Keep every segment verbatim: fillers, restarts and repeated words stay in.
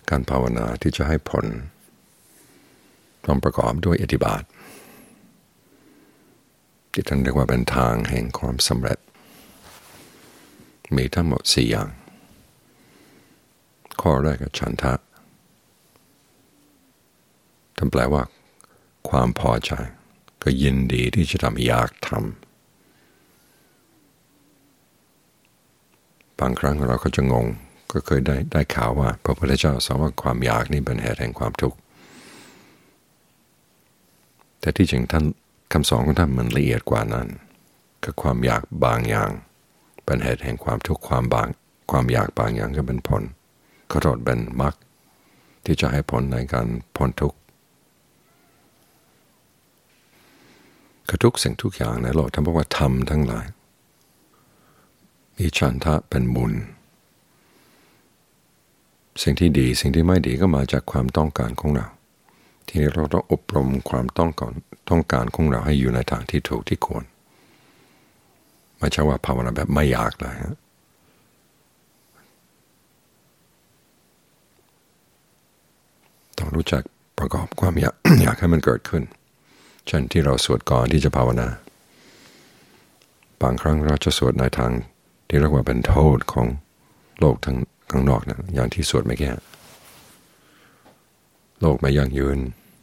การภาวนาที่จะให้ผลต้องประกอบด้วยอิทธิบาทที่ท่านเรียกว่าเป็นทางแห่งความสำเร็จมีทั้งหมดสี่อย่างข้อแรกก็ฉันทะท่านแปลว่าความพอใจก็ยินดีที่จะทำอยากทำบางครั้งเราก็จะงงก็เคยได้ได้ข่าวว่าพระพุทธเจ้าสอนว่าความอยากนี่เป็นเหตุแห่งความทุกข์แต่ที่จริงท่านคำสอนของท่านมันละเอียดกว่านั้นก็ความอยากบางอย่างเป็นเหตุแห่งความทุกข์ความบางความอยากบางอย่างก็เป็นผลขอโทษเป็นมรรคที่จะให้ผลในการพ้นทุกข์คือทุกสิ่งทุกอย่างในโลกท่านบอกว่าธรรมทั้งหลายมีฉันทะเป็นบุญสิ่งที่ดีสิ่งที่ไม่ดีก็มาจากความต้องการของเราทีนี้เราต้องอบรมความต้องการต้องการของเราให้อยู่ในทางที่ถูกที่ควรไม่ใช่ว่าภาวนาแบบไม่อยากเลยฮะต้องรู้จักประกอบความอยาก อยากให้มันเกิดขึ้นเช่นที่เราสวดก่อนที่จะภาวนาบางครั้งเราจะสวดในทางที่เรียกว่าเป็นโทษของโลกทั้งข้างนอกนะอย่างที่สวดเมื่อกี้โลกไม่ยั่งยืน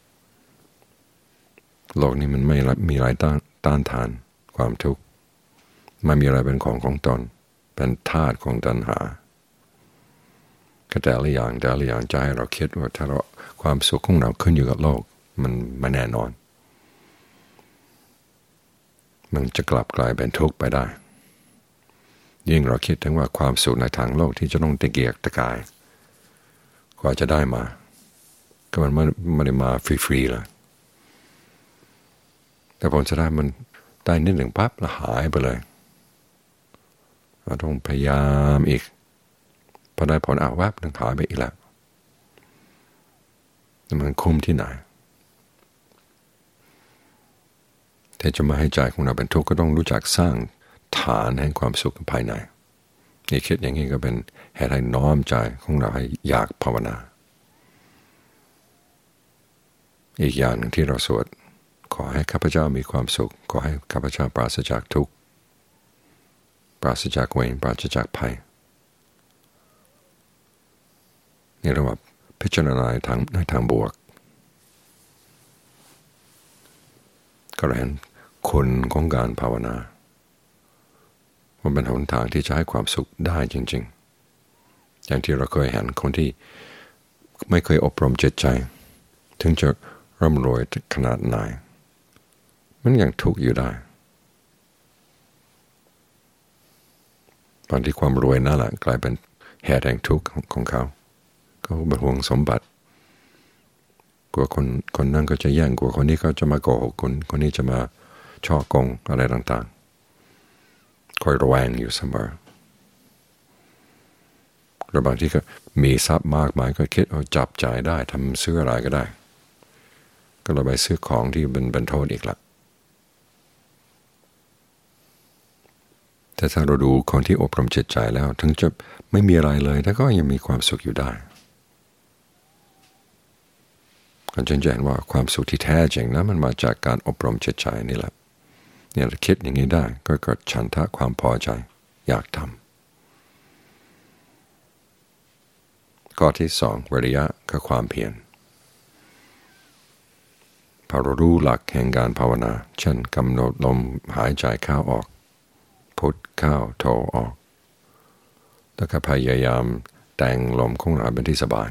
โลกนี้มันไม่มีอะไรต้านต้านทานความทุกข์ไม่มีอะไรเป็นของของตนเป็นธาตุของตัณหาก็แต่ละอย่างแต่ละอย่างใจเราคิดว่าถ้าเราความสุขของเราขึ้นอยู่กับโลกมันไม่แน่นอนมันจะกลับกลายเป็นทุกข์ไปได้ยิ่งเราคิดถึงว่าความสุขในทางโลกที่จะต้องตะเกียกตะกายกว่าจะได้มาก็มันไม่ได้มาฟรีๆเลยแต่ผลจะได้มันได้นิดหนึ่งปั๊บแล้วหายไปเลยเราต้องพยายามอีกพอได้ผลเอาแวบหนึ่งหายไปอีกแล้วมันคุ้มที่ไหนถ้าจะมาให้ใจของเราเป็นทุกข์ก็ต้องรู้จักสร้างฐานแห่งความสุขภายในนี่คิดอย่างนี้ก็เป็นเหตุให้น้อมใจของเราให้อยากภาวนาอีกอย่างหนึ่งที่เราสวดขอให้ข้าพเจ้ามีความสุขขอให้ข้าพเจ้าปราศจากทุกข์ปราศจากเวรปราศจากภัยนี่เรียกว่าพิจารณาในทางในทางบวกก็เห็นคุณของการภาวนามันเป็นหนทางที่จะให้ความสุขได้จริงๆอย่างที่เราเคยเห็นคนที่ไม่เคยอบรมจิตใจถึงจะร่ำรวยขนาดไหนมันยังทุกข์อยู่ได้บางทีความรวยนั่นแหละกลายเป็นเหตุแห่งทุกข์ของเขาเขาเป็นห่วงสมบัติกลัวคนคนนั้นก็จะแย่งกลัวคนนี้เขาจะมาโกหกคนคนนี้จะมาช่อโกงอะไรต่างๆคอยระแวงอยู่เสมอแล้วบางทีก็มีทรัพย์มากมายก็คิดเอาจับจ่ายได้ทำซื้ออะไรก็ได้ก็เราไปซื้อของที่เป็นเป็นโทษอีกละแต่ถ้าเราดูคนที่อบรมจิตใจแล้วถึงจะไม่มีอะไรเลยแต่ก็ยังมีความสุขอยู่ได้ก็จะเห็นว่าความสุขที่แท้จริงนะมันมาจากการอบรมจิตใจนี่แหละเนี่ยเราคิดอย่างนี้ได้ก็เกิดฉันทะความพอใจอยากทำข้อที่สองวิริยะคือความเพียรพอเรารู้หลักแห่งการภาวนาเช่นกำหนดลมหายใจเข้าออกพุทเข้าโทออกแล้วก็พยายามแต่งลมของเราเป็นที่สบาย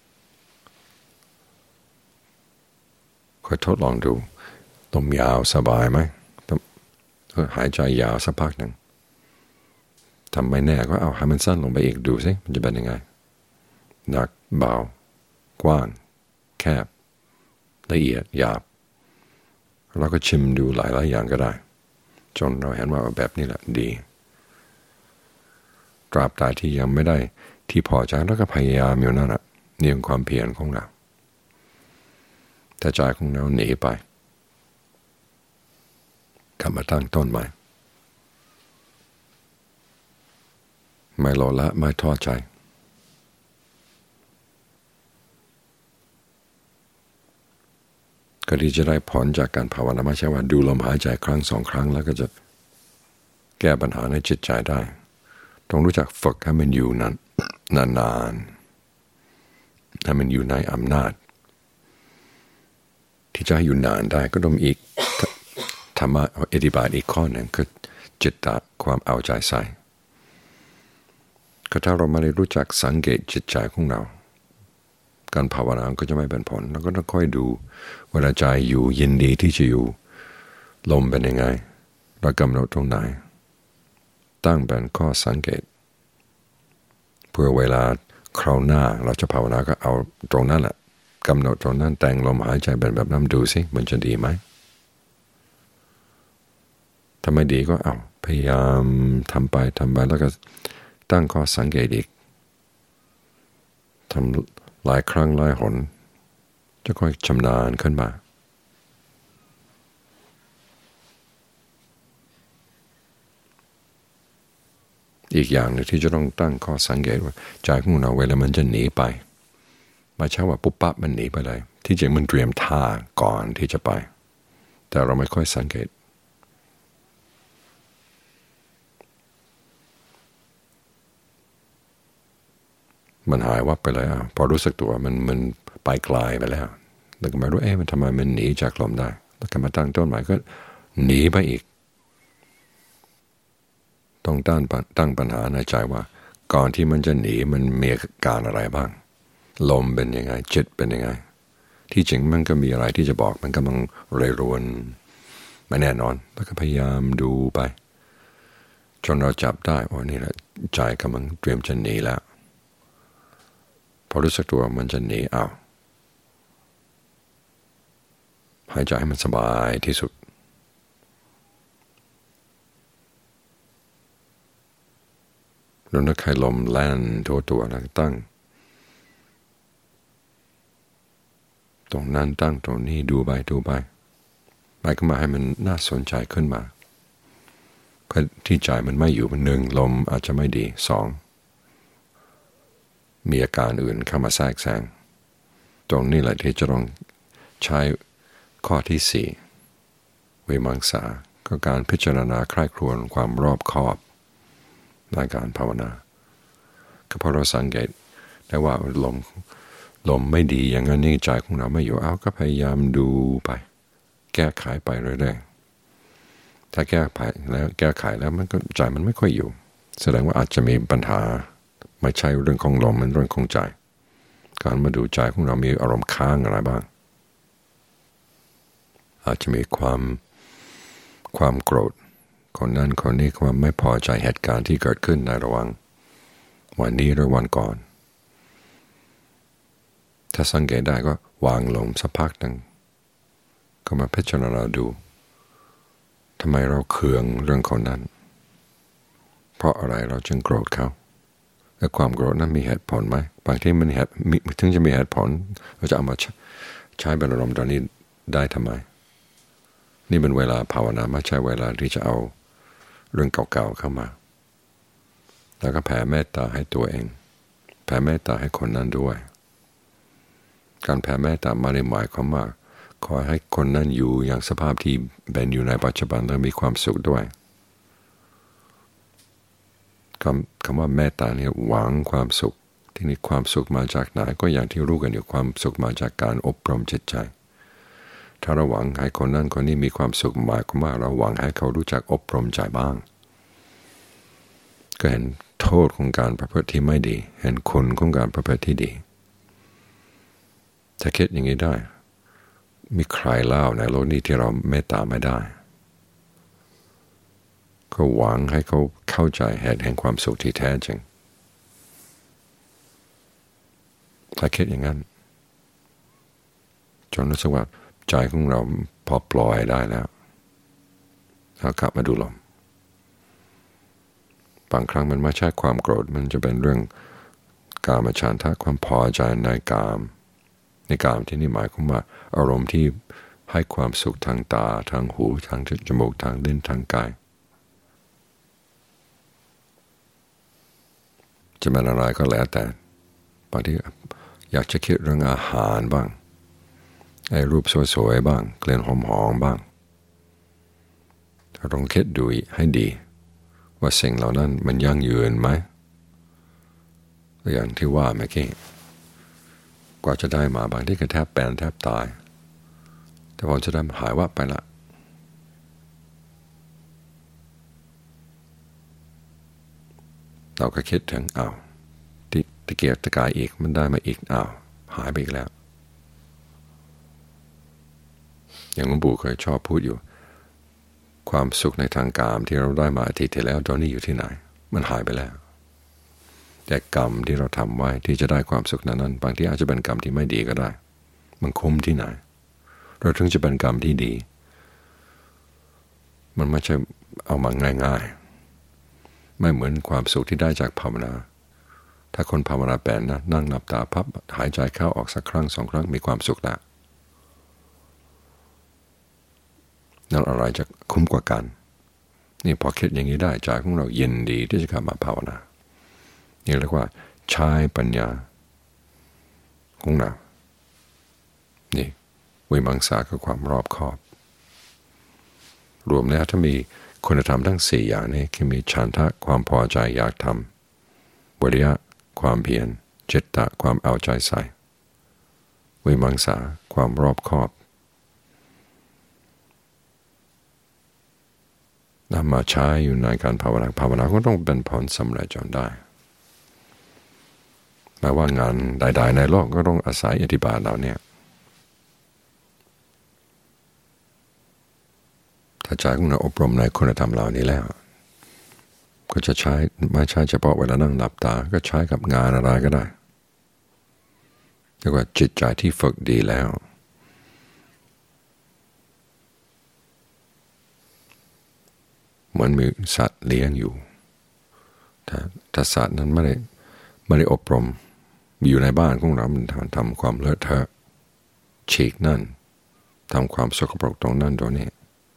ค่อยทดลองดูลมยาวสบายไหมหายใจยาวสักพักหนึ่งทำไม่แน่ก็เอาให้มันสั้นลงไปอีกดูสิมันจะเป็นยังไงหนักเบากว้างแคบละเอียดหยาบเราก็ชิมดูหลายๆอย่างก็ได้จนเราเห็นว่าแบบนี้แหละดีตราบใดที่ยังไม่ได้ที่พอใจแล้วก็พยายามอยู่นั่นแหละนี่คือความเพียรของเราแต่ใจของเราหนีไปกลับมาตั้งต้นใหม่ไม่โลละไม่ท้อใจก็ที่จะได้ผลจากการภาวนาไม่ใช่ว่าดูลมหายใจครั้งสองครั้งแล้วก็จะแก้ปัญหาในจิตใจได้ต้องรู้จักฝึกให้มันอยู่นั้นนานๆให้มันอยู่ในอำนาจที่จะให้อยู่นานได้ก็ต้องอีกธรรมะอธิบายอีกข้อหนึ่งคือจิตตะความเอาใจใส่ก็ถ้าเราไม่ได้รู้จักสังเกตจิตใจของเราการภาวนาก็จะไม่เป็นผลแล้วก็ต้องค่อยดูเวลาใจอยู่ยินดีที่จะอยู่ลมเป็นยังไงเรากำหนดตรงไหนตั้งเป็นข้อสังเกตเพื่อเวลาคราวหน้าเราจะภาวนาก็เอาตรงนั้นแหละกำหนดตรงนั้นแต่งลมหายใจเป็นแบบนั้นดูสิมันจะดีไหมถ้าไม่ดีก็เอาพยายามทำไปทำไปแล้วก็ตั้งข้อสังเกตอีกทำหลายครั้งหลายหนจะค่อยชำนาญขึ้นมาอีกอย่างหนึ่งที่จะต้องตั้งข้อสังเกตว่าใจของเราเวลามันจะหนีไปไม่ใช่ว่าปุ๊บปั๊บมันหนีไปเลยที่จริงมันเตรียมท่าก่อนที่จะไปแต่เราไม่ค่อยสังเกตมันหายวับไปแล้วพอรู้สึกตัวมันมันไปไกลไปแล้วแล้วก็มารู้เอ๊ะมันทำไมมันหนีจากลมได้แล้วก็มาตั้งต้นใหม่ก็หนีไปอีกต้องตั้งตั้งปัญหาในใจว่าก่อนที่มันจะหนีมันมีอาการอะไรบ้างลมเป็นยังไงจิตเป็นยังไงที่จริงมันก็มีอะไรที่จะบอกมันกำลังเรรวนไม่แน่นอนแล้วก็พยายามดูไปจนเราจับได้ว่านี่แหละใจกำลังเตรียมจะหนีแล้วพอรู้สึกตัวมันจะหนีเอาหายใจให้มันสบายที่สุดแล้วนึกให้ลมแล่นทั่วตัวแล้วตั้งตรงนั้นตั้งตรงนี้ดูไปดูไปไปก็มาให้มันน่าสนใจขึ้นมาเพื่อที่ใจมันไม่อยู่มันหนึ่งลมอาจจะไม่ดีสองมีอาการอื่นเข้ามาแทรกแซงตรงนี้แหละที่จะต้องใช้ข้อที่สี่วิมังสาก็การพิจารณาใคร่ครวญความรอบคอบในการภาวนาก็พอเราสังเกตได้ว่าลมลมไม่ดีอย่างนั้นนี่ใจของเราไม่อยู่เอาก็พยายามดูไปแก้ไขไปเรื่อยๆถ้าแก้ไขแล้วแก้ไขแล้วมันก็ใจมันไม่ค่อยอยู่แสดงว่าอาจจะมีปัญหาไม่ใช่เรื่องของลมมันเรื่องของใจการมาดูใจของเรามีอารมณ์ค้างอะไรบ้างอาจจะมีความความโกรธคนนั้นคนนี้ความไม่พอใจเหตุการณ์ที่เกิดขึ้นในระหว่างวันนี้หรือวันก่อนถ้าสังเกตได้ก็วางลงสักพักหนึ่งก็มาพิจารณาดูทำไมเราเคืองเรื่องคนนั้นเพราะอะไรเราจึงโกรธเขาและความโกรธนั้นมีเหตุผลไหมบางทีมันเหตุถึงจะมีเหตุผลเราจะเอามาใช้เป็นอารมณ์ตอนนี้ได้ทำไมนี่เป็นเวลาภาวนาไม่ใช่เวลาที่จะเอาเรื่องเก่าๆเข้ามาแล้วก็แผ่เมตตาให้ตัวเองแผ่เมตตาให้คนนั้นด้วยการแผ่เมตตาไม่ได้หมายความว่าขอให้คนนั้นอยู่อย่างสภาพที่เป็นอยู่ในปัจจุบันและมีความสุขด้วยคำคำว่าเมตตาเนี่ยหวังความสุขที่นี่ความสุขมาจากไหนก็อย่างที่รู้กันอยู่ความสุขมาจากการอบรมจิตใจถ้าเราหวังให้คนนั้นคนนี้มีความสุขหมายความว่าเราหวังให้เขารู้จักอบรมใจบ้างก็เห็นโทษของการประพฤติที่ไม่ดีเห็นคุณของการประพฤติที่ดีถ้าคิดอย่างนี้ได้มีใครเล่าในโลกนี้ที่เราเมตตาไม่ได้ก็หวังให้เขาเข้าใจเหตุแห่งความสุขที่แท้จริงถ้าคิดอย่างนั้นจนรู้สึกว่าใจของเราพอปล่อยได้แล้วเรากลับมาดูลมบางครั้งมันไม่ใช่ความโกรธมันจะเป็นเรื่องกามฉันทะความพอใจในกามในกามที่นี่หมายความว่าอารมณ์ที่ให้ความสุขทางตาทางหูทางจมูกทางลิ้นทางกายจะเป็นอะไรก็แล้วแต่บางทีอยากจะคิดเรื่องอาหารบ้างไอ้รูปสวยๆบ้างกลิ่นหอมๆบ้างลองคิดดูให้ดีว่าสิ่งเหล่านั้นมันยั่งยืนไหมอย่างที่ว่าเมื่อกี้กว่าจะได้มาบางที่ก็แทบแปนแทบตายแต่พอจะได้หายว่าไปละเราก็คิดถึงอ้าวที่ตะเกียกตะกายอีกมันได้มาอีกอ้าวหายไปอีกแล้วอย่างหลวงปู่เคยชอบพูดอยู่ความสุขในทางกามที่เราได้มาอาทิตย์ที่แล้วตอนนี้อยู่ที่ไหนมันหายไปแล้วแต่กรรมที่เราทำไว้ที่จะได้ความสุขนั้นบางทีอาจจะเป็นกรรมที่ไม่ดีก็ได้มันคุ้มที่ไหนเราถึงจะเป็นกรรมที่ดีมันไม่ใช่เอามาง่ายๆไม่เหมือนความสุขที่ได้จากภาวนาถ้าคนภาวนาเป็นนะนั่งหลับตาพับหายใจเข้าออกสักครั้งสองครั้งมีความสุขแล้วนั่นอะไรจะคุ้มกว่ากันนี่พอคิดอย่างนี้ได้ใจของเราเย็นดีที่จะกลับมาภาวนานี่เรียกว่าใช้ปัญญาของเรานี่วิมังสาคือความรอบคอบรวมแล้วถ้ามีคุณธรรมทั้งสี่อย่างนี้คือมีฉันทะความพอใจอยากทำวิริยะความเพียรจิตตะความเอาใจใส่วิมังสาความรอบคอบนำมาใช้อยู่ในการภาวนาภาวนาก็ต้องเป็นผลสำเร็จจนได้แม้ว่างานใดๆในโลกก็ต้องอาศัยอิทธิบาทเหล่านี้ถ้าใจของเราอบรมในคุณธรรมเหล่านี้แล้วก็จะใช้ไม่ใช่เฉพาะเวลานั่งหลับตาก็ใช้กับงานอะไรก็ได้เรียกว่าจิตใจที่ฝึกดีแล้วเหมือนมีสัตว์เลี้ยงอยู่ถ้าถ้าสัตว์นั้นไม่ได้ไม่ได้อบรมอยู่ในบ้านของเรามันทำความเลอะเทอะฉีกนั่นทำความสกปรกตรงนั้นตรงนี้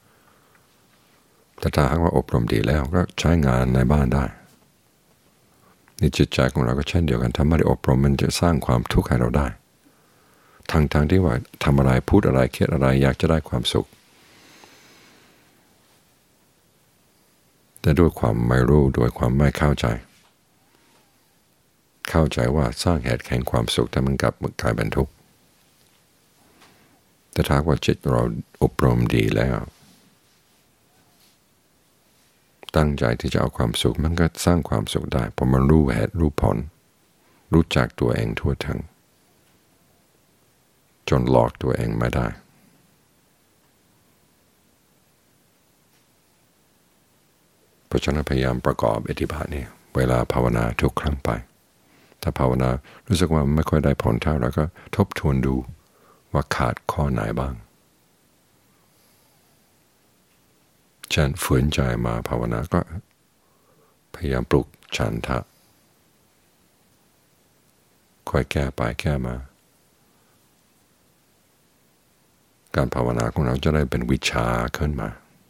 แต่ถ้าหากว่าอบรมดีแล้วก็ใช้งานในบ้านได้นี่จิตใจของเราก็เช่นเดียวกันถ้าไม่ได้อบรมมันจะสร้างความทุกข์ให้เราได้ทางทางที่ว่าทำอะไรพูดอะไรคิดอะไรอยากจะได้ความสุขแต่ด้วยความไม่รู้ด้วยความไม่เข้าใจเข้าใจว่าสร้างเหตุแห่งความสุขแต่มันกลับกลายเป็นทุกข์แต่ถ้าว่าจิตเราอบรมดีแล้วตั้งใจที่จะเอาความสุขมันก็สร้างความสุขได้เพราะมันรู้เหตุรู้ผลรู้จักตัวเองทั่วถึงจนหลอกตัวเองไม่ได้เพราะฉะนั้นพยายามประกอบอิทธิบาทนี้เวลาภาวนาทุกครั้งไปถ้าภาวนารู้สึกว่าไม่ค่อยได้ผลเท่าแล้วก็ทบทวนดูว่าขาดข้อไหนบ้างเช่นฝืนใจมาภาวนาก็พยายามปลุกฉันทะค่อยแก้ไปแก้มาการภาวนาของเราจะได้เป็นวิชาขึ้นมา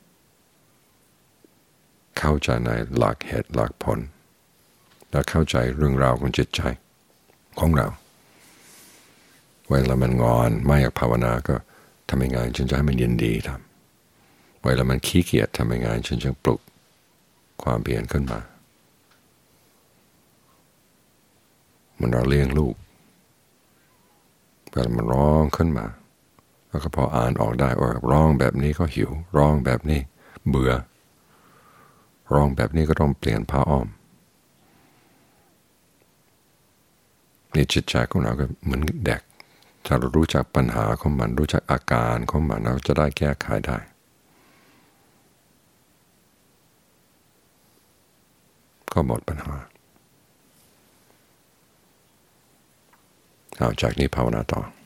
เข้าใจในหลักเหตุหลักผลและเข้าใจเรื่องราวของจิตใจของเราเวลามันงอนไม่อยากภาวนาก็ทำยังไงฉันจะให้มันเย็นดีทำเวลามันขี้เกียจทำยังไงฉันจะปลุกความเพียรขึ้นมามันเราเลี้ยงลูกเวลามันร้องขึ้นมาแล้วก็พออ่านออกได้ว่าร้องแบบนี้ก็หิวร้องแบบนี้เบื่อร้องแบบนี้ก็ต้องเปลี่ยนผ้าอ้อมนี่จิตใจของเราก็เหมือนเด็กถ้าเรารู้จักปัญหาของมันรู้จักอาการของมันเราจะได้แก้ไขได้ก็หมดปัญหาเอาจากนี้ภาวนาต่อ